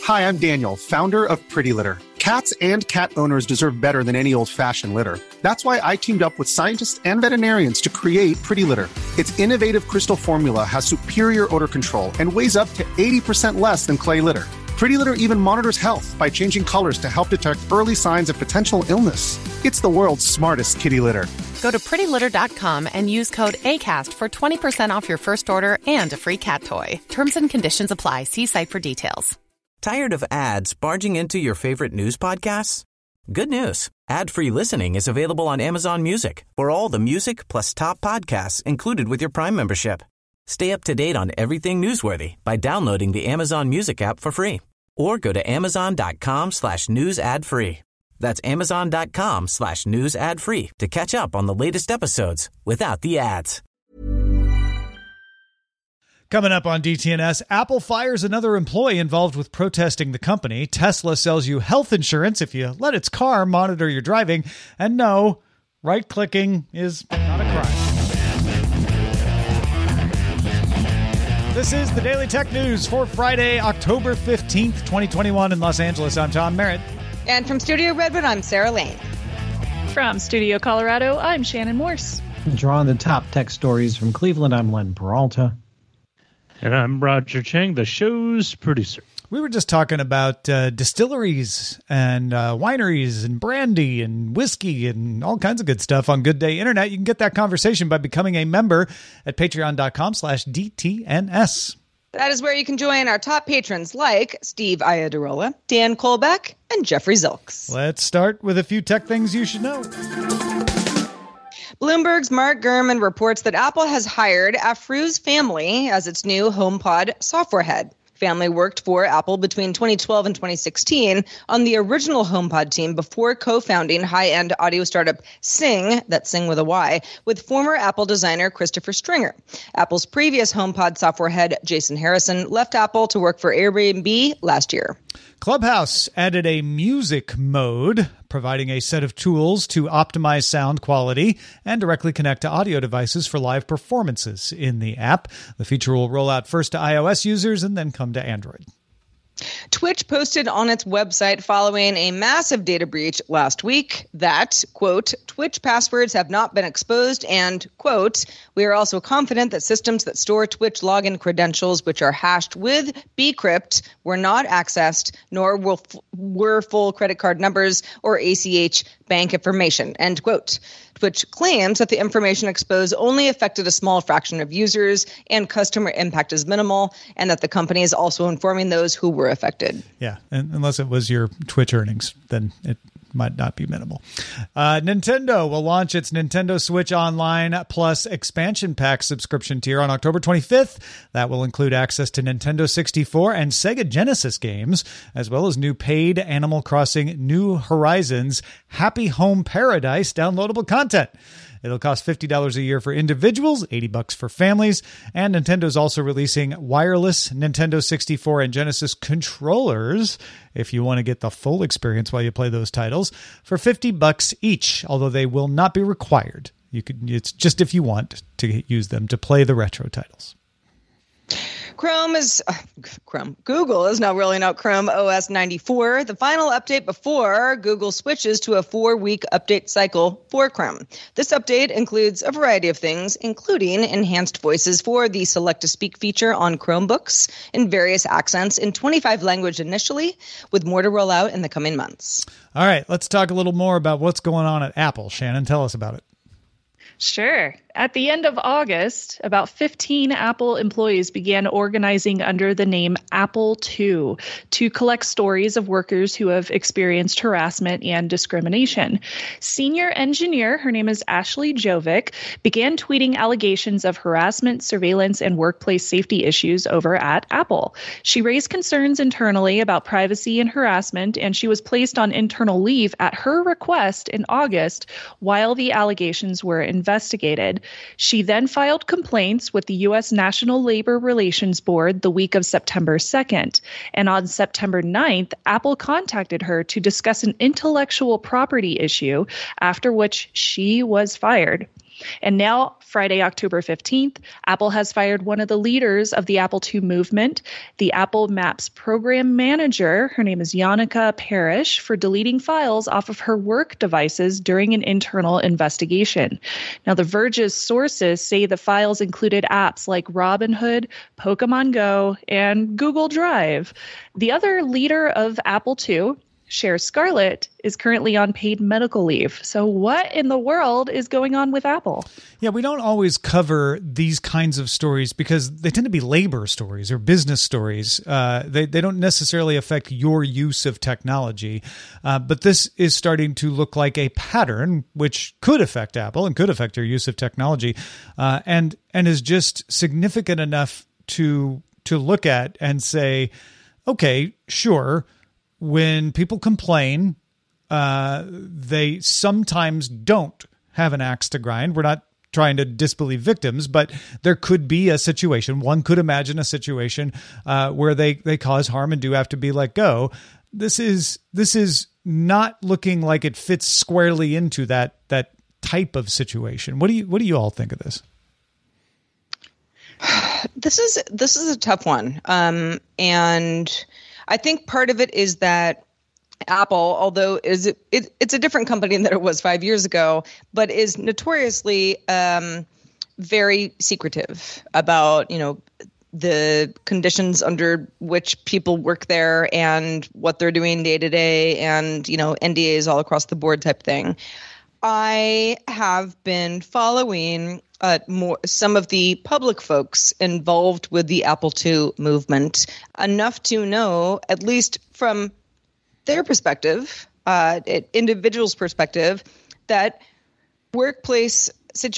Hi, I'm Daniel, founder of Pretty Litter. Cats and cat owners deserve better than any old-fashioned litter. That's why I teamed up with scientists and veterinarians to create Pretty Litter. Its innovative crystal formula has superior odor control and weighs up to 80% less than clay litter. Pretty Litter even monitors health by changing colors to help detect early signs of potential illness. It's the world's smartest kitty litter. Go to prettylitter.com and use code ACAST for 20% off your first order and a free cat toy. Terms and conditions apply. See site for details. Tired of ads barging into your favorite news podcasts? Good news. Ad-free listening is available on Amazon Music for all the music plus top podcasts included with your Prime membership. Stay up to date on everything newsworthy by downloading the Amazon Music app for free or go to amazon.com/news ad free. That's amazon.com/news ad free to catch up on the latest episodes without the ads. Coming up on DTNS, Apple fires another employee involved with protesting the company. Tesla sells you health insurance if you let its car monitor your driving. And no, right-clicking is not a crime. This is the Daily Tech News for Friday, October 15th, 2021 in Los Angeles. I'm Tom Merritt. And from Studio Redwood, I'm Sarah Lane. From Studio Colorado, I'm Shannon Morse. Drawing the top tech stories from Cleveland, I'm Len Peralta. And I'm Roger Chang, the show's producer. We were just talking about distilleries and wineries and brandy and whiskey and all kinds of good stuff on Good Day Internet. You can get that conversation by becoming a member at patreon.com/DTNS. That is where you can join our top patrons like Steve Iadarola, Dan Kolbeck, and Jeffrey Zilks. Let's start with a few tech things you should know. Bloomberg's Mark Gurman reports that Apple has hired Afrouz Family as its new HomePod software head. Family worked for Apple between 2012 and 2016 on the original HomePod team before co-founding high-end audio startup Sing, that's Sing with a Y, with former Apple designer Christopher Stringer. Apple's previous HomePod software head, Jason Harrison, left Apple to work for Airbnb last year. Clubhouse added a music mode, providing a set of tools to optimize sound quality and directly connect to audio devices for live performances in the app. The feature will roll out first to iOS users and then come to Android. Twitch posted on its website following a massive data breach last week that, quote, Twitch passwords have not been exposed and, quote, we are also confident that systems that store Twitch login credentials, which are hashed with bcrypt, were not accessed, nor were full credit card numbers or ACH bank information, end quote. Twitch claims that the information exposed only affected a small fraction of users and customer impact is minimal, and that the company is also informing those who were affected. Yeah, and unless it was your Twitch earnings, then it might not be minimal. Nintendo will launch its Nintendo Switch Online Plus expansion pack subscription tier on October 25th. That will include access to Nintendo 64 and Sega Genesis games, as well as new paid Animal Crossing New Horizons Happy Home Paradise downloadable content. It'll cost $50 a year for individuals, $80 for families, and Nintendo's also releasing wireless Nintendo 64 and Genesis controllers if you want to get the full experience while you play those titles for $50 each, although they will not be required. It's just if you want to use them to play the retro titles. Google is now rolling out Chrome OS 94, the final update before Google switches to a 4-week update cycle for Chrome. This update includes a variety of things, including enhanced voices for the Select to Speak feature on Chromebooks in various accents in 25 languages initially, with more to roll out in the coming months. All right, let's talk a little more about what's going on at Apple. Shannon, tell us about it. Sure. At the end of August, about 15 Apple employees began organizing under the name Apple II to collect stories of workers who have experienced harassment and discrimination. Senior engineer, her name is Ashley Jovic, began tweeting allegations of harassment, surveillance, and workplace safety issues over at Apple. She raised concerns internally about privacy and harassment, and she was placed on internal leave at her request in August while the allegations were investigated. She then filed complaints with the U.S. National Labor Relations Board the week of September 2nd. And on September 9th, Apple contacted her to discuss an intellectual property issue, after which she was fired. And now, Friday, October 15th, Apple has fired one of the leaders of the Apple II movement, the Apple Maps program manager. Her name is Yannicka Parrish, for deleting files off of her work devices during an internal investigation. Now, The Verge's sources say the files included apps like Robinhood, Pokemon Go, and Google Drive. The other leader of Apple II, Cher Scarlett, is currently on paid medical leave. So what in the world is going on with Apple? Yeah, we don't always cover these kinds of stories because they tend to be labor stories or business stories. They don't necessarily affect your use of technology. But this is starting to look like a pattern which could affect Apple and could affect your use of technology, and is just significant enough to look at and say, okay, sure. When people complain, they sometimes don't have an axe to grind. We're not trying to disbelieve victims, but there could be a situation. One could imagine a situation where they cause harm and do have to be let go. This is not looking like it fits squarely into that type of situation. What do you all think of this? This is a tough one, and I think part of it is that Apple, although it's a different company than it was 5 years ago, but is notoriously very secretive about, the conditions under which people work there and what they're doing day to day, and NDAs all across the board type thing. I have been following some of the public folks involved with the Apple II movement enough to know, at least from their perspective, individuals' perspective, that workplace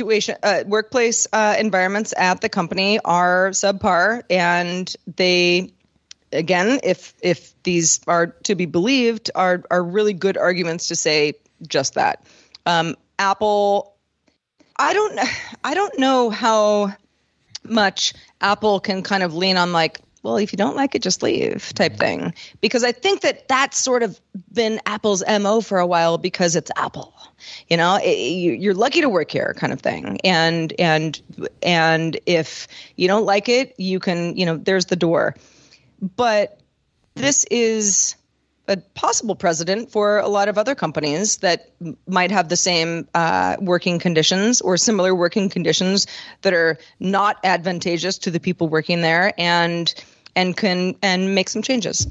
environments at the company are subpar, and they, again, if these are to be believed, are really good arguments to say just that. Apple, I don't know how much Apple can kind of lean on like, well, if you don't like it, just leave type thing. Because I think that's sort of been Apple's MO for a while because it's Apple. You're lucky to work here kind of thing. And if you don't like it, you can, there's the door. But this is a possible precedent for a lot of other companies that might have the same working conditions or similar working conditions that are not advantageous to the people working there, and make some changes.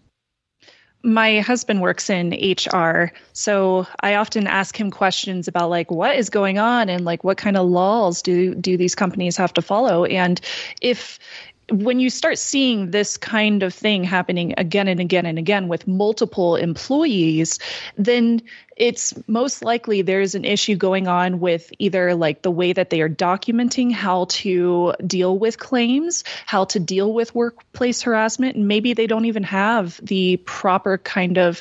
My husband works in HR, so I often ask him questions about like what is going on and like what kind of laws do these companies have to follow, and when you start seeing this kind of thing happening again and again and again with multiple employees, then it's most likely there's an issue going on with either like the way that they are documenting how to deal with claims, how to deal with workplace harassment, and maybe they don't even have the proper kind of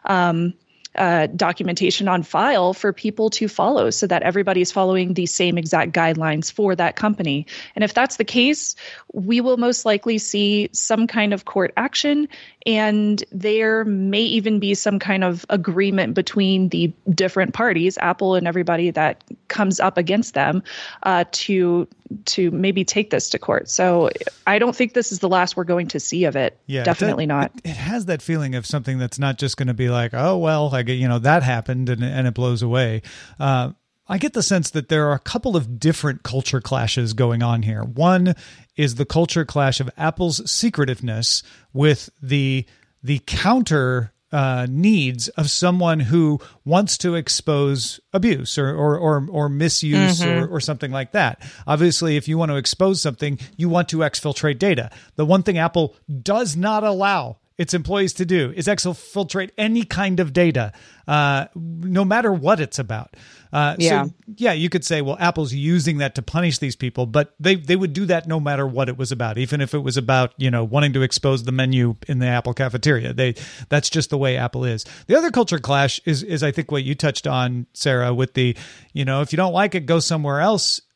documentation on file for people to follow so that everybody's following the same exact guidelines for that company. And if that's the case, we will most likely see some kind of court action, and there may even be some kind of agreement between the different parties, Apple and everybody that comes up against them, to maybe take this to court. So I don't think this is the last we're going to see of it. Yeah, definitely not. It has that feeling of something that's not just going to be like, oh, well, that happened and it blows away. I get the sense that there are a couple of different culture clashes going on here. One is the culture clash of Apple's secretiveness with the counter needs of someone who wants to expose abuse or misuse or something like that. Obviously, if you want to expose something, you want to exfiltrate data. The one thing Apple does not allow its employees to do is exfiltrate any kind of data, no matter what it's about. So you could say, well, Apple's using that to punish these people, but they would do that no matter what it was about, even if it was about, wanting to expose the menu in the Apple cafeteria. That's just the way Apple is. The other culture clash is I think what you touched on, Sarah, with the, if you don't like it, go somewhere else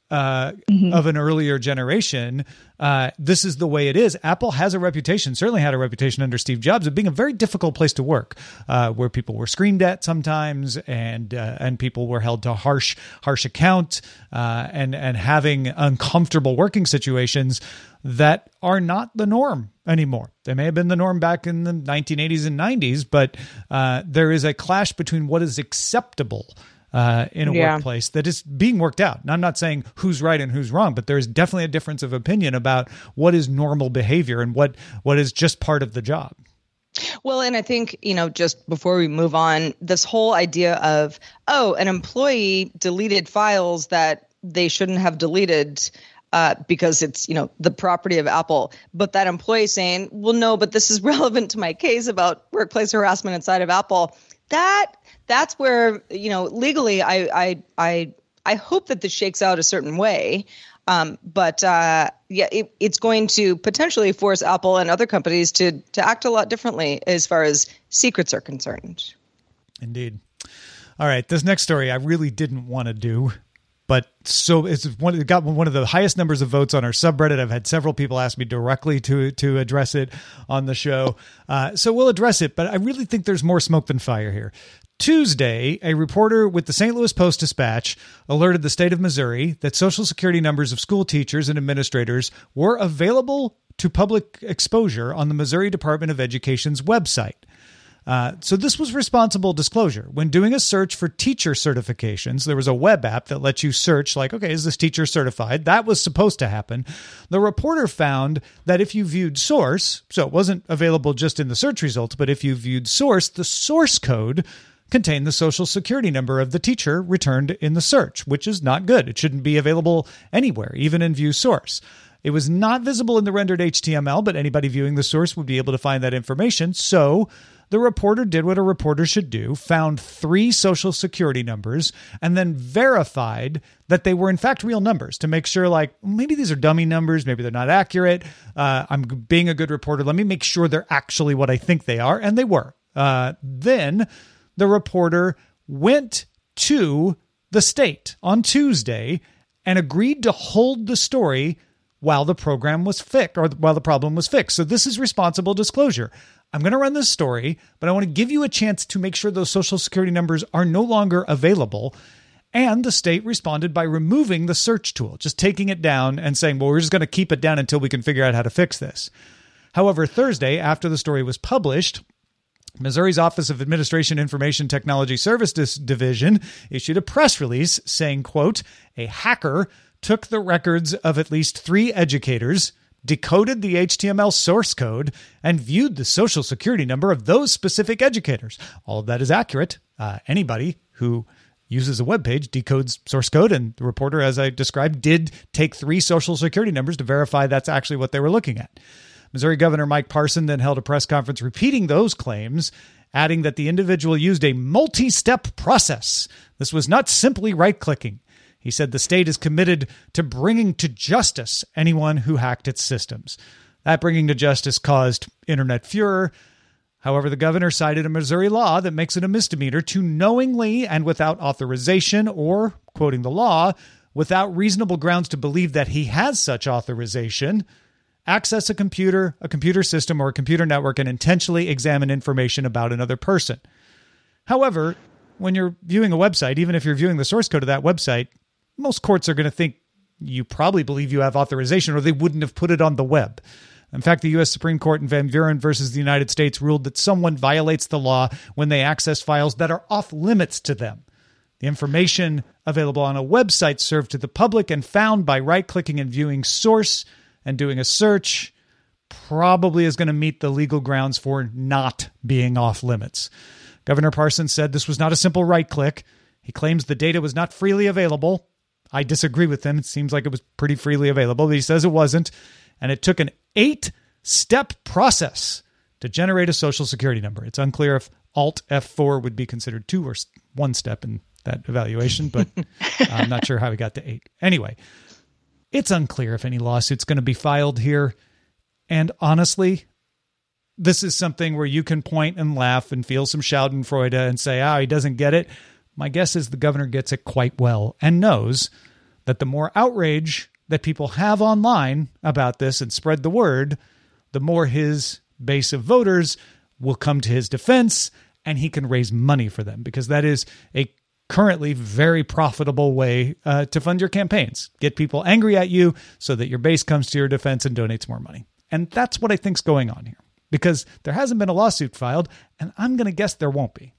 of an earlier generation, this is the way it is. Apple has a reputation, certainly had a reputation under Steve Jobs, of being a very difficult place to work, where people were screamed at sometimes, and people were held to harsh account, and having uncomfortable working situations that are not the norm anymore. They may have been the norm back in the 1980s and 90s, but there is a clash between what is acceptable in a workplace that is being worked out. And I'm not saying who's right and who's wrong, but there is definitely a difference of opinion about what is normal behavior and what is just part of the job. Well, and I think, just before we move on, this whole idea of, an employee deleted files that they shouldn't have deleted because it's, the property of Apple. But that employee saying, well, no, but this is relevant to my case about workplace harassment inside of Apple. That's where, legally, I hope that this shakes out a certain way. But it's going to potentially force Apple and other companies to act a lot differently as far as secrets are concerned. Indeed. All right. This next story I really didn't want to do, but so it got one of the highest numbers of votes on our subreddit. I've had several people ask me directly to address it on the show. So we'll address it, but I really think there's more smoke than fire here. Tuesday, a reporter with the St. Louis Post-Dispatch alerted the state of Missouri that Social Security numbers of school teachers and administrators were available to public exposure on the Missouri Department of Education's website. So this was responsible disclosure. When doing a search for teacher certifications, there was a web app that lets you search like, okay, is this teacher certified? That was supposed to happen. The reporter found that if you viewed source, so it wasn't available just in the search results, but if you viewed source, the source code contained the Social Security number of the teacher returned in the search, which is not good. It shouldn't be available anywhere, even in view source. It was not visible in the rendered HTML, but anybody viewing the source would be able to find that information. So the reporter did what a reporter should do, found 3 Social Security numbers, and then verified that they were in fact real numbers to make sure, like, maybe these are dummy numbers, maybe they're not accurate. I'm being a good reporter. Let me make sure they're actually what I think they are. And they were. Then the reporter went to the state on Tuesday and agreed to hold the story while the program was fixed, or while the problem was fixed. So this is responsible disclosure. I'm going to run this story, but I want to give you a chance to make sure those Social Security numbers are no longer available. And the state responded by removing the search tool, just taking it down and saying, well, we're just going to keep it down until we can figure out how to fix this. However, Thursday, after the story was published, Missouri's Office of Administration Information Technology Services Division issued a press release saying, quote, a hacker took the records of at least 3 educators, decoded the HTML source code, and viewed the Social Security number of those specific educators. All of that is accurate. Anybody who uses a web page decodes source code, and the reporter, as I described, did take 3 Social Security numbers to verify that's actually what they were looking at. Missouri Governor Mike Parson then held a press conference repeating those claims, adding that the individual used a multi-step process. This was not simply right-clicking. He said the state is committed to bringing to justice anyone who hacked its systems. That bringing to justice caused internet furor. However, the governor cited a Missouri law that makes it a misdemeanor to knowingly and without authorization, or, quoting the law, without reasonable grounds to believe that he has such authorization, access a computer system, or a computer network and intentionally examine information about another person. However, when you're viewing a website, even if you're viewing the source code of that website, most courts are going to think you probably believe you have authorization, or they wouldn't have put it on the web. In fact, the U.S. Supreme Court in Van Buren versus the United States ruled that someone violates the law when they access files that are off limits to them. The information available on a website served to the public and found by right-clicking and viewing source and doing a search probably is going to meet the legal grounds for not being off limits. Governor Parsons said this was not a simple right-click. He claims the data was not freely available. I disagree with him. It seems like it was pretty freely available, but he says it wasn't. And it took an 8-step process to generate a Social Security number. It's unclear if Alt F4 would be considered 2 or 1 step in that evaluation, but I'm not sure how he got to 8. Anyway, it's unclear if any lawsuit's going to be filed here. And honestly, this is something where you can point and laugh and feel some schadenfreude and say, he doesn't get it. My guess is the governor gets it quite well and knows that the more outrage that people have online about this and spread the word, the more his base of voters will come to his defense, and he can raise money for them, because that is a currently very profitable way to fund your campaigns. Get people angry at you so that your base comes to your defense and donates more money. And that's what I think's going on here, because there hasn't been a lawsuit filed, and I'm going to guess there won't be.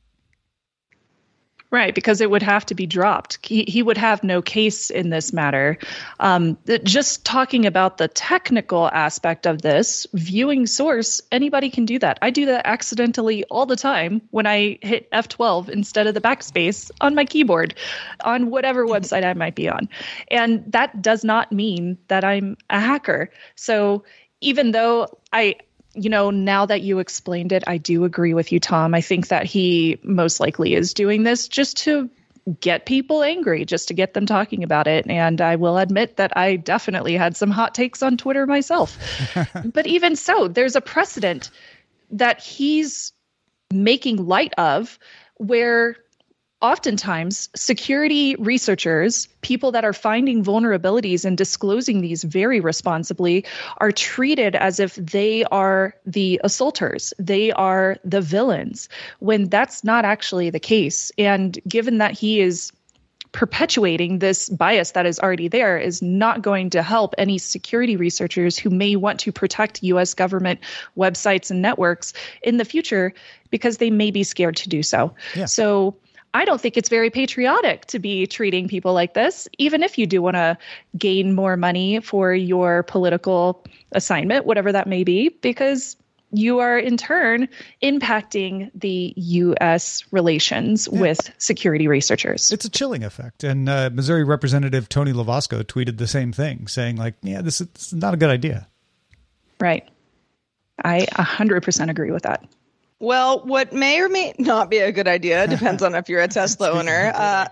Right, because it would have to be dropped. He would have no case in this matter. Just talking about the technical aspect of this, viewing source, anybody can do that. I do that accidentally all the time when I hit F12 instead of the backspace on my keyboard on whatever website I might be on. And that does not mean that I'm a hacker. So even though now that you explained it, I do agree with you, Tom. I think that he most likely is doing this just to get people angry, just to get them talking about it. And I will admit that I definitely had some hot takes on Twitter myself. But even so, there's a precedent that he's making light of where oftentimes security researchers, people that are finding vulnerabilities and disclosing these very responsibly, are treated as if they are the assaulters, they are the villains, when that's not actually the case. And given that he is perpetuating this bias that is already there, is not going to help any security researchers who may want to protect U.S. government websites and networks in the future, because they may be scared to do so. Yeah. So I don't think it's very patriotic to be treating people like this, even if you do want to gain more money for your political assignment, whatever that may be, because you are in turn impacting the U.S. relations with security researchers. It's a chilling effect. And Missouri Representative Tony Lovasco tweeted the same thing, saying this is not a good idea. Right. I 100% agree with that. Well, what may or may not be a good idea depends on if you're a Tesla owner.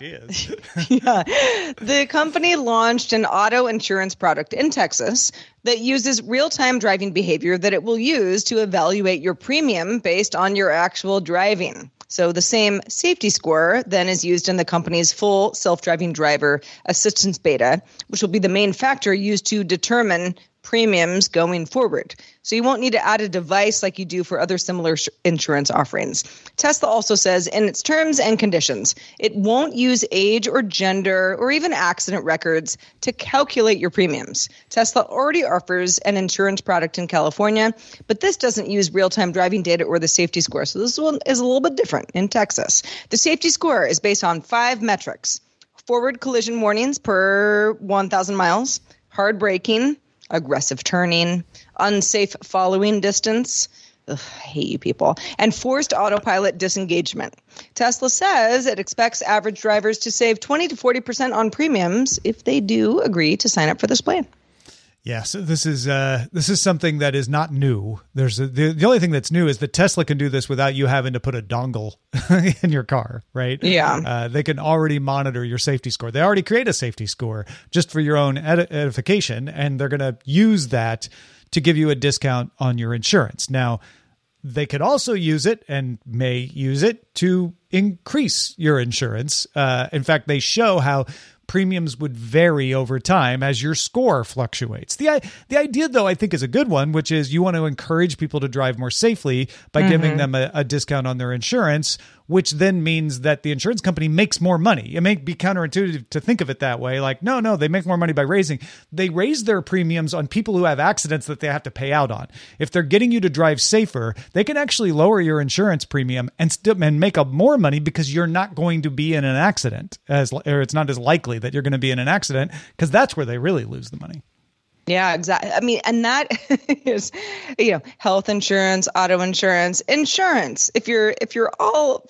The company launched an auto insurance product in Texas that uses real-time driving behavior that it will use to evaluate your premium based on your actual driving. So the same safety score then is used in the company's full self-driving driver assistance beta, which will be the main factor used to determine premiums going forward. So you won't need to add a device like you do for other similar insurance offerings. Tesla also says in its terms and conditions, it won't use age or gender or even accident records to calculate your premiums. Tesla already offers an insurance product in California, but this doesn't use real-time driving data or the safety score. So this one is a little bit different in Texas. The safety score is based on 5 metrics: forward collision warnings per 1,000 miles, hard braking, aggressive turning, unsafe following distance, I hate you people, and forced autopilot disengagement. Tesla says it expects average drivers to save 20 to 40% on premiums if they do agree to sign up for this plan. Yeah, so this is something that is not new. The only thing that's new is that Tesla can do this without you having to put a dongle in your car, right? Yeah. They can already monitor your safety score. They already create a safety score just for your own edification, and they're going to use that to give you a discount on your insurance. Now, they could also use it and may use it to increase your insurance. In fact, they show how premiums would vary over time as your score fluctuates. The idea, though, I think is a good one, which is you want to encourage people to drive more safely by giving them a discount on their insurance, which then means that the insurance company makes more money. It may be counterintuitive to think of it that way. Like, no, they make more money by they raise their premiums on people who have accidents that they have to pay out on. If they're getting you to drive safer, they can actually lower your insurance premium and make up more money because you're not going to be in an accident, or it's not as likely that you're going to be in an accident, because that's where they really lose the money. Yeah, exactly. I mean, and that is, health insurance, auto insurance, insurance. If you're all,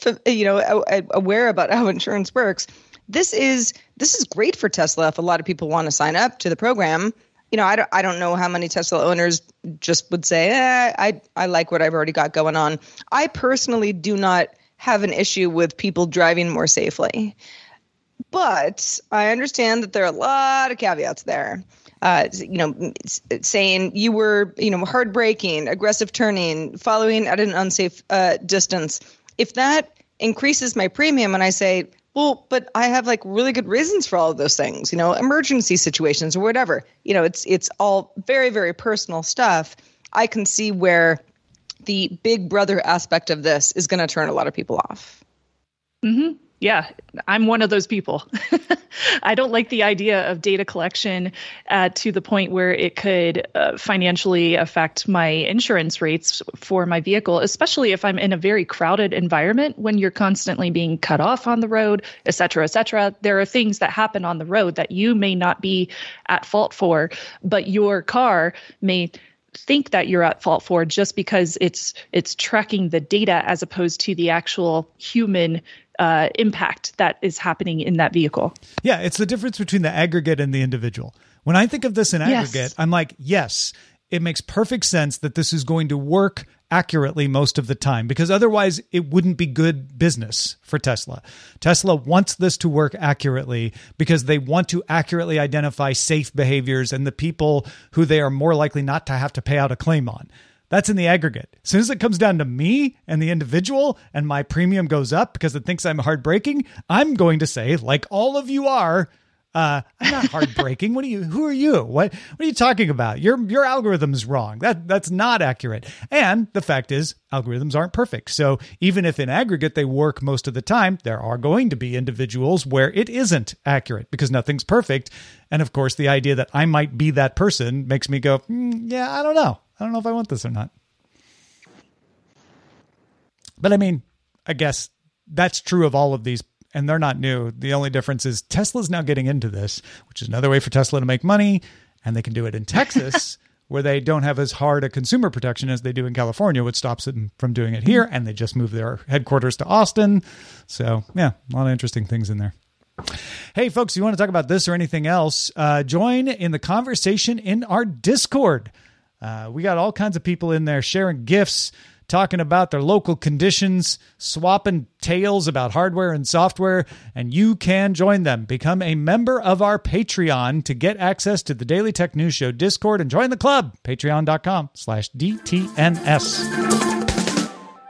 aware about how insurance works, this is great for Tesla. If a lot of people want to sign up to the program, I don't know how many Tesla owners just would say, I like what I've already got going on. I personally do not have an issue with people driving more safely, but I understand that there are a lot of caveats there. Saying you were, hard braking, aggressive turning, following at an unsafe distance. If that increases my premium and I say, Well, but I have like really good reasons for all of those things, emergency situations or whatever. It's all very, very personal stuff. I can see where the big brother aspect of this is going to turn a lot of people off. Mm-hmm. Yeah, I'm one of those people. I don't like the idea of data collection to the point where it could financially affect my insurance rates for my vehicle, especially if I'm in a very crowded environment when you're constantly being cut off on the road, et cetera, et cetera. There are things that happen on the road that you may not be at fault for, but your car may think that you're at fault for just because it's tracking the data as opposed to the actual human impact that is happening in that vehicle. Yeah, it's the difference between the aggregate and the individual. When I think of this in aggregate, I'm like, yes, it makes perfect sense that this is going to work accurately most of the time, because otherwise it wouldn't be good business for Tesla. Tesla wants this to work accurately because they want to accurately identify safe behaviors and the people who they are more likely not to have to pay out a claim on. That's in the aggregate. As soon as it comes down to me and the individual and my premium goes up because it thinks I'm hardbreaking, I'm going to say, like all of you are, I'm not hardbreaking. Who are you? What are you talking about? Your algorithm's wrong. That's not accurate. And the fact is, algorithms aren't perfect. So even if in aggregate they work most of the time, there are going to be individuals where it isn't accurate because nothing's perfect. And of course, the idea that I might be that person makes me go, yeah, I don't know. I don't know if I want this or not. But I mean, I guess that's true of all of these, and they're not new. The only difference is Tesla's now getting into this, which is another way for Tesla to make money, and they can do it in Texas, where they don't have as hard a consumer protection as they do in California, which stops them from doing it here, and they just moved their headquarters to Austin. So, yeah, a lot of interesting things in there. Hey, folks, if you want to talk about this or anything else, join in the conversation in our Discord. We got all kinds of people in there sharing gifts, talking about their local conditions, swapping tales about hardware and software, and you can join them. Become a member of our Patreon to get access to the Daily Tech News Show Discord and join the club, patreon.com/DTNS.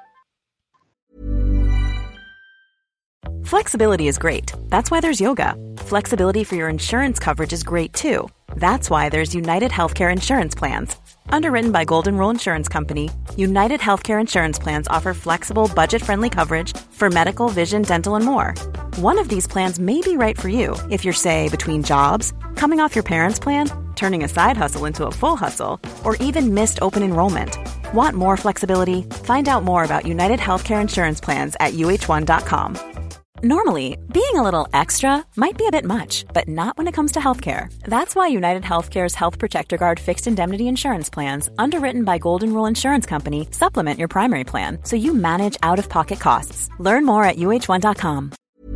Flexibility is great. That's why there's yoga. Flexibility for your insurance coverage is great too. That's why there's United Healthcare Insurance Plans. Underwritten by Golden Rule Insurance Company, United Healthcare Insurance Plans offer flexible, budget-friendly coverage for medical, vision, dental, and more. One of these plans may be right for you if you're, say, between jobs, coming off your parents' plan, turning a side hustle into a full hustle, or even missed open enrollment. Want more flexibility? Find out more about United Healthcare Insurance Plans at uh1.com. Normally, being a little extra might be a bit much, but not when it comes to healthcare. That's why United Healthcare's Health Protector Guard fixed indemnity insurance plans, underwritten by Golden Rule Insurance Company, supplement your primary plan so you manage out-of-pocket costs. Learn more at uh1.com.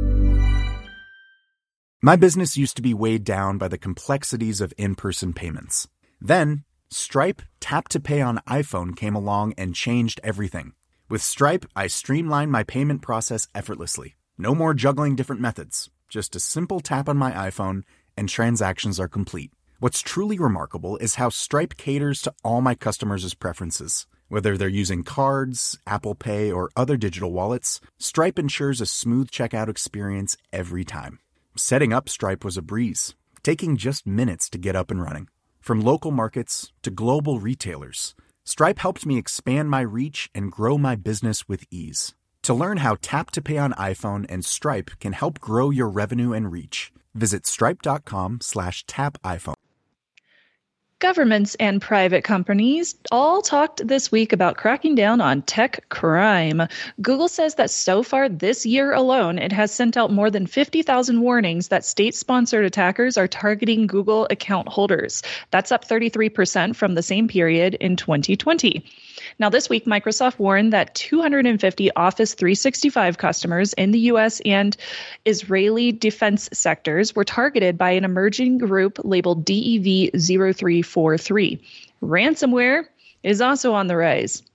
My business used to be weighed down by the complexities of in-person payments. Then, Stripe Tap to Pay on iPhone came along and changed everything. With Stripe, I streamlined my payment process effortlessly. No more juggling different methods. Just a simple tap on my iPhone and transactions are complete. What's truly remarkable is how Stripe caters to all my customers' preferences. Whether they're using cards, Apple Pay, or other digital wallets, Stripe ensures a smooth checkout experience every time. Setting up Stripe was a breeze, taking just minutes to get up and running. From local markets to global retailers, Stripe helped me expand my reach and grow my business with ease. To learn how Tap to Pay on iPhone and Stripe can help grow your revenue and reach, visit stripe.com/tapiphone. Governments and private companies all talked this week about cracking down on tech crime. Google says that so far this year alone, it has sent out more than 50,000 warnings that state-sponsored attackers are targeting Google account holders. That's up 33% from the same period in 2020. Now, this week, Microsoft warned that 250 Office 365 customers in the U.S. and Israeli defense sectors were targeted by an emerging group labeled DEV0343. Ransomware is also on the rise.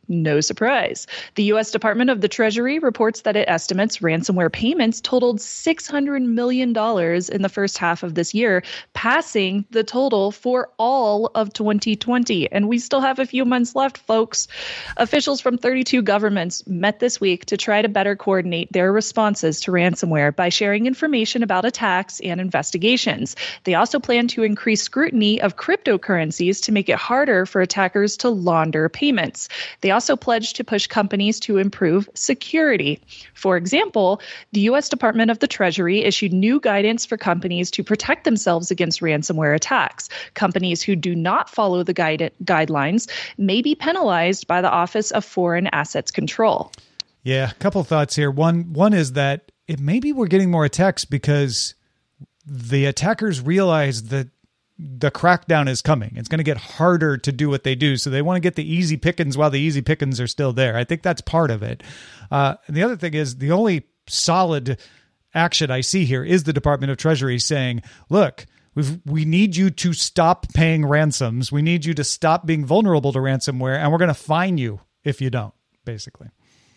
No surprise. The U.S. Department of the Treasury reports that it estimates ransomware payments totaled $600 million in the first half of this year, passing the total for all of 2020. And we still have a few months left, folks. Officials from 32 governments met this week to try to better coordinate their responses to ransomware by sharing information about attacks and investigations. They also plan to increase scrutiny of cryptocurrencies to make it harder for attackers to launder payments. They also pledged to push companies to improve security. For example, the U.S. Department of the Treasury issued new guidance for companies to protect themselves against ransomware attacks. Companies who do not follow the guidelines may be penalized by the Office of Foreign Assets Control. Yeah, a couple thoughts here. One is that maybe we're getting more attacks because the attackers realize that the crackdown is coming. It's going to get harder to do what they do. So they want to get the easy pickings while the easy pickings are still there. I think that's part of it. And the other thing is the only solid action I see here is the Department of Treasury saying, look, we need you to stop paying ransoms. We need you to stop being vulnerable to ransomware, and we're going to fine you if you don't, basically.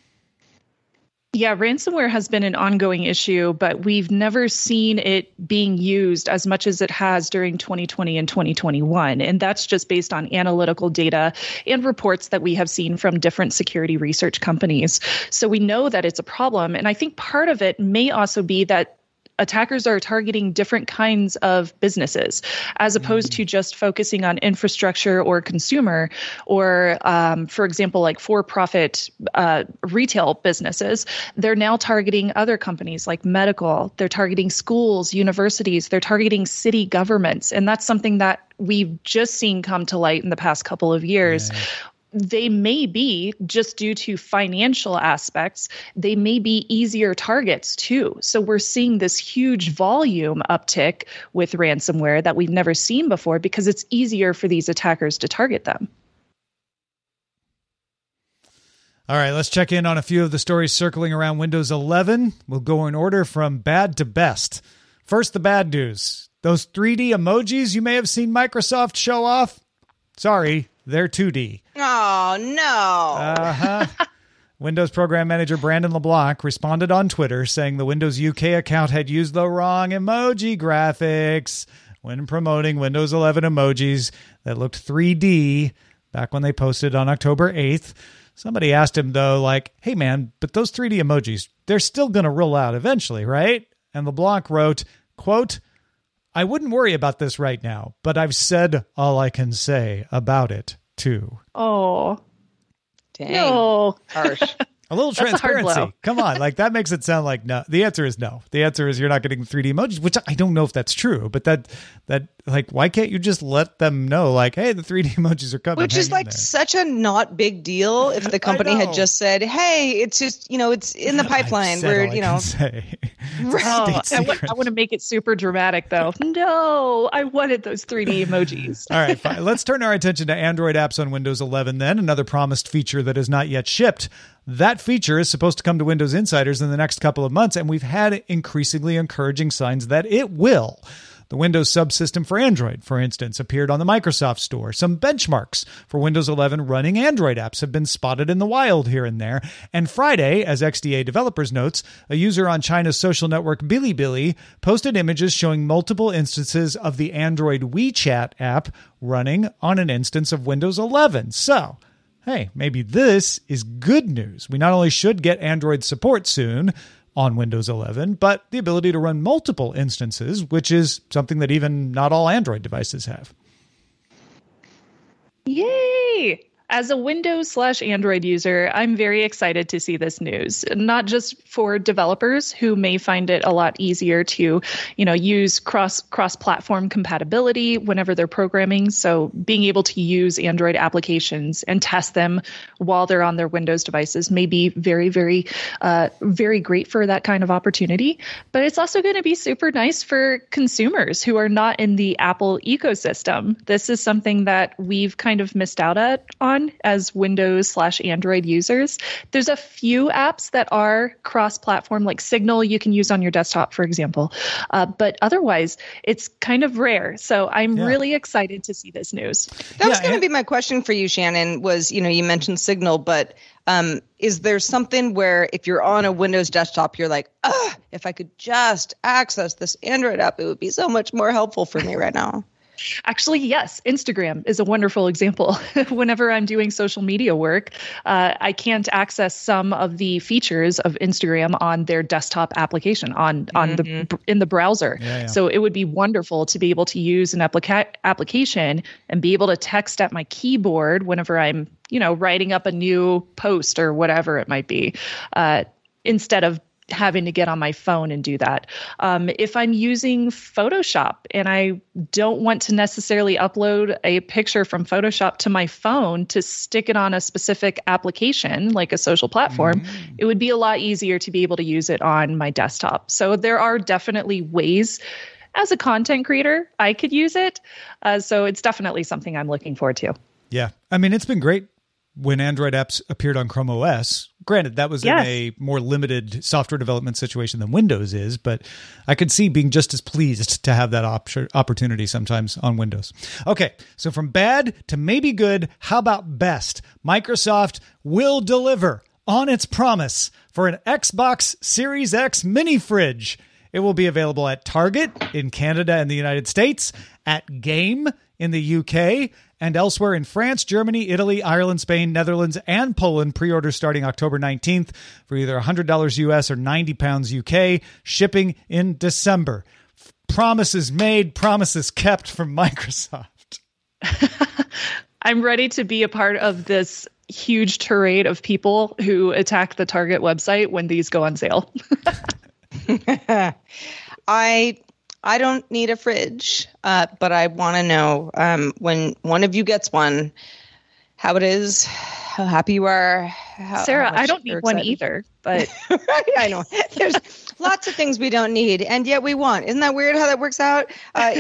Yeah, ransomware has been an ongoing issue, but we've never seen it being used as much as it has during 2020 and 2021. And that's just based on analytical data and reports that we have seen from different security research companies. So we know that it's a problem. And I think part of it may also be that attackers are targeting different kinds of businesses as opposed to just focusing on infrastructure or consumer or, for example, like for-profit retail businesses. They're now targeting other companies like medical. They're targeting schools, universities. They're targeting city governments. And that's something that we've just seen come to light in the past couple of years. Yeah. They may be, just due to financial aspects, they may be easier targets too. So we're seeing this huge volume uptick with ransomware that we've never seen before because it's easier for these attackers to target them. All right, let's check in on a few of the stories circling around Windows 11. We'll go in order from bad to best. First, the bad news. Those 3D emojis you may have seen Microsoft show off, sorry, they're 2D. Oh, no. Windows Program Manager Brandon LeBlanc responded on Twitter saying the Windows UK account had used the wrong emoji graphics when promoting Windows 11 emojis that looked 3D back when they posted on October 8th. Somebody asked him, though, like, hey, man, but those 3D emojis, they're still going to roll out eventually, right? And LeBlanc wrote, quote, I wouldn't worry about this right now, but I've said all I can say about it, too. Oh. Dang. No. Harsh. A little transparency. Come on. Like, that makes it sound like no. The answer is no. The answer is you're not getting 3D emojis, which I don't know if that's true, but that like, why can't you just let them know, like, hey, the 3D emojis are coming? Which is like such a not big deal if the company had just said, hey, it's just, it's in the pipeline. We're, Oh, I want to make it super dramatic, though. No, I wanted those 3D emojis. All right, fine. Let's turn our attention to Android apps on Windows 11 then, another promised feature that is not yet shipped. That feature is supposed to come to Windows Insiders in the next couple of months, and we've had increasingly encouraging signs that it will. The Windows subsystem for Android, for instance, appeared on the Microsoft Store. Some benchmarks for Windows 11 running Android apps have been spotted in the wild here and there. And Friday, as XDA Developers notes, a user on China's social network Bilibili posted images showing multiple instances of the Android WeChat app running on an instance of Windows 11. So, hey, maybe this is good news. We not only should get Android support soon on Windows 11, but the ability to run multiple instances, which is something that even not all Android devices have. Yay! As a Windows/Android user, I'm very excited to see this news, not just for developers who may find it a lot easier to, use cross-platform compatibility whenever they're programming. So being able to use Android applications and test them while they're on their Windows devices may be very, very, very great for that kind of opportunity. But it's also going to be super nice for consumers who are not in the Apple ecosystem. This is something that we've kind of missed out on on as Windows/Android users. There's a few apps that are cross-platform, like Signal you can use on your desktop, for example. But otherwise, it's kind of rare. So I'm really excited to see this news. That was going to be my question for you, Shannon, was, you mentioned Signal, but is there something where if you're on a Windows desktop, you're like, if I could just access this Android app, it would be so much more helpful for me right now? Actually, yes. Instagram is a wonderful example. Whenever I'm doing social media work, I can't access some of the features of Instagram on their desktop application in the browser. So it would be wonderful to be able to use an application and be able to text at my keyboard whenever I'm, writing up a new post or whatever it might be, instead of having to get on my phone and do that. If I'm using Photoshop and I don't want to necessarily upload a picture from Photoshop to my phone to stick it on a specific application, like a social platform, it would be a lot easier to be able to use it on my desktop. So there are definitely ways as a content creator I could use it. So it's definitely something I'm looking forward to. Yeah. I mean, it's been great when Android apps appeared on Chrome OS. Granted, that was in a more limited software development situation than Windows is, but I could see being just as pleased to have that opportunity sometimes on Windows. Okay, so from bad to maybe good, how about best? Microsoft will deliver on its promise for an Xbox Series X mini fridge. It will be available at Target in Canada and the United States, at Game in the UK, and elsewhere in France, Germany, Italy, Ireland, Spain, Netherlands, and Poland. Pre-order starting October 19th for either $100 US or £90 UK. Shipping in December. Promises made, promises kept from Microsoft. I'm ready to be a part of this huge tirade of people who attack the Target website when these go on sale. I don't need a fridge, but I want to know when one of you gets one, how it is, how happy you are. Sarah, I don't need one either, but right, I know there's lots of things we don't need, and yet we want. Isn't that weird how that works out?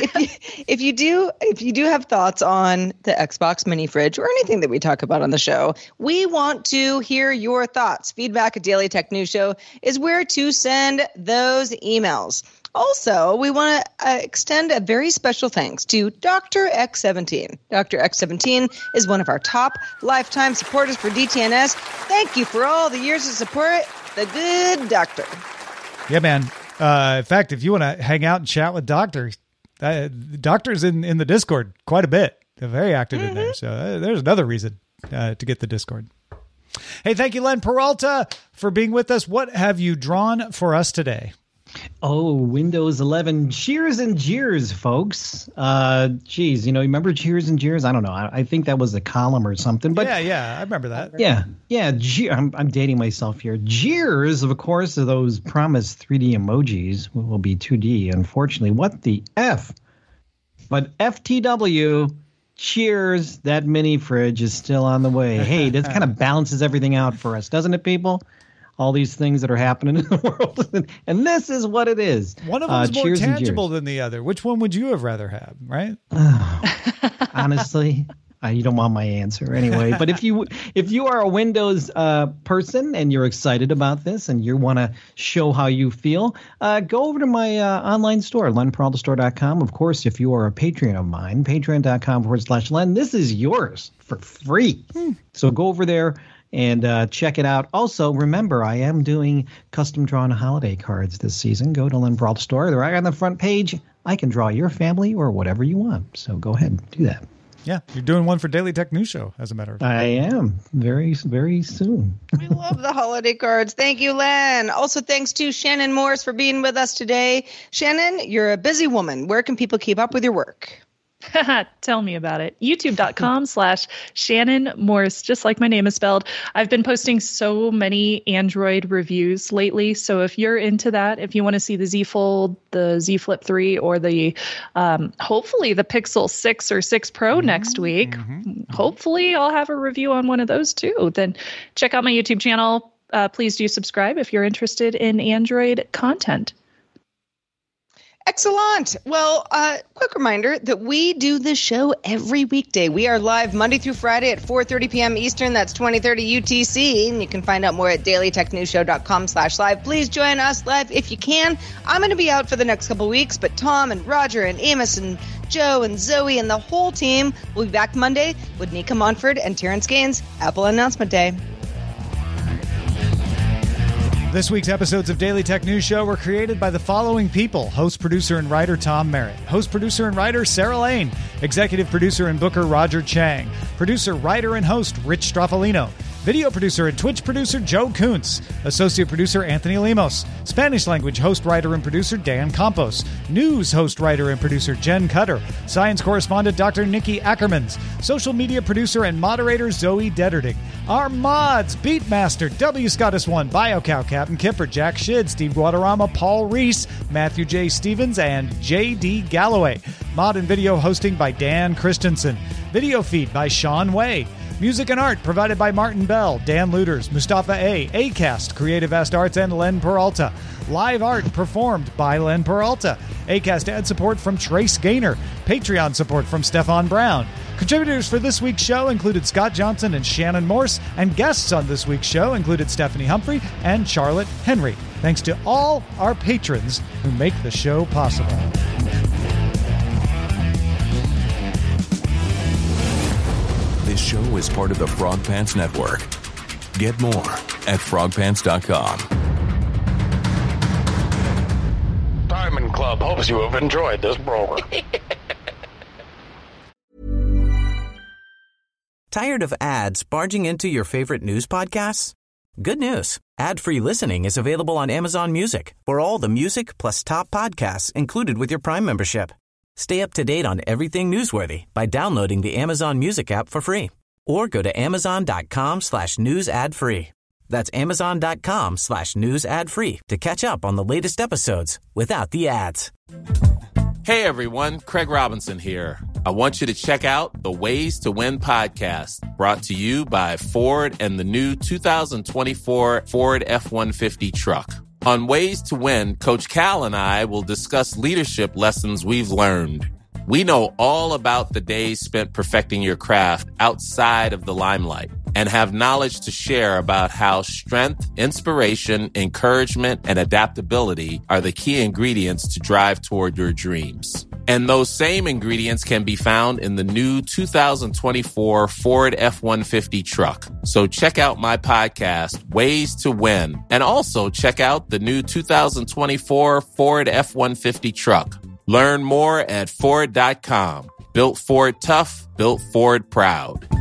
If you do have thoughts on the Xbox mini fridge or anything that we talk about on the show, we want to hear your thoughts. Feedback at Daily Tech News Show is where to send those emails. Also, we want to extend a very special thanks to Dr. X17. Dr. X17 is one of our top lifetime supporters for DTNS. Thank you for all the years of support, the good doctor. Yeah, man. In fact, if you want to hang out and chat with Doctor, Doctor's in the Discord quite a bit. They're very active in there. So there's another reason to get the Discord. Hey, thank you, Len Peralta, for being with us. What have you drawn for us today? Oh, Windows 11 Cheers and Jeers, folks. Geez, remember Cheers and Jeers? I don't know. I think that was a column or something. But yeah, I remember that. Yeah. I'm dating myself here. Jeers, of course, are those promised 3D emojis. Will be 2D, unfortunately. What the F? But FTW, cheers, that mini fridge is still on the way. Hey, this kind of balances everything out for us, doesn't it, people? All these things that are happening in the world. And this is what it is. One of them's more tangible than the other. Which one would you have rather had, right? Honestly, you don't want my answer anyway. But if you are a Windows person and you're excited about this and you want to show how you feel, go over to my online store, lenperaltastore.com. Of course, if you are a Patreon of mine, patreon.com/Len, this is yours for free. So go over there and check it out. Also, remember, I am doing custom-drawn holiday cards this season. Go to Len Peralta Store. They're right on the front page. I can draw your family or whatever you want. So go ahead and do that. Yeah, you're doing one for Daily Tech News Show, as a matter of fact. I am. Very, very soon. We love the holiday cards. Thank you, Len. Also, thanks to Shannon Morse for being with us today. Shannon, you're a busy woman. Where can people keep up with your work? Tell me about it. YouTube.com/Shannon Morse, just like my name is spelled. I've been posting so many Android reviews lately. So if you're into that, if you want to see the Z Fold, the Z Flip 3, or the hopefully the Pixel 6 or 6 Pro next week, hopefully I'll have a review on one of those too. Then check out my YouTube channel. Please do subscribe if you're interested in Android content. Excellent. Well, quick reminder that we do this show every weekday. We are live Monday through Friday at 4:30 p.m. Eastern. That's 20:30 UTC. And you can find out more at dailytechnewsshow.com/live. Please join us live if you can. I'm going to be out for the next couple weeks, but Tom and Roger and Amos and Joe and Zoe and the whole team will be back Monday with Nika Monford and Terrence Gaines. Apple Announcement Day. This week's episodes of Daily Tech News Show were created by the following people: host, producer, and writer Tom Merritt, host, producer, and writer Sarah Lane, executive producer and booker Roger Chang, producer, writer, and host Rich Straffolino, video producer and Twitch producer Joe Kuntz, associate producer Anthony Lemos, Spanish language host, writer, and producer Dan Campos, news host, writer, and producer Jen Cutter, science correspondent Dr. Nikki Ackermans, social media producer and moderator Zoe Detterding. Our mods: Beatmaster, W. Scottus1, BioCow, Captain Kipper, Jack Shid, Steve Guadarrama, Paul Reese, Matthew J. Stevens, and J.D. Galloway. Mod and video hosting by Dan Christensen. Video feed by Sean Way. Music and art provided by Martin Bell, Dan Luters, Mustafa A., Acast, Creative Vast Arts, and Len Peralta. Live art performed by Len Peralta. Acast ad support from Trace Gaynor. Patreon support from Stefan Brown. Contributors for this week's show included Scott Johnson and Shannon Morse, and guests on this week's show included Stephanie Humphrey and Charlotte Henry. Thanks to all our patrons who make the show possible. This show is part of the Frog Pants Network. Get more at frogpants.com. Diamond Club hopes you have enjoyed this program. Tired of ads barging into your favorite news podcasts? Good news. Ad-free listening is available on Amazon Music for all the music plus top podcasts included with your Prime membership. Stay up to date on everything newsworthy by downloading the Amazon Music app for free or go to amazon.com/news ad free. That's amazon.com/news ad free to catch up on the latest episodes without the ads. Hey everyone, Craig Robinson here. I want you to check out the Ways to Win podcast, brought to you by Ford and the new 2024 Ford F-150 truck. On Ways to Win, Coach Cal and I will discuss leadership lessons we've learned. We know all about the days spent perfecting your craft outside of the limelight and have knowledge to share about how strength, inspiration, encouragement, and adaptability are the key ingredients to drive toward your dreams. And those same ingredients can be found in the new 2024 Ford F-150 truck. So check out my podcast, Ways to Win, and also check out the new 2024 Ford F-150 truck. Learn more at Ford.com. Built Ford tough, built Ford proud.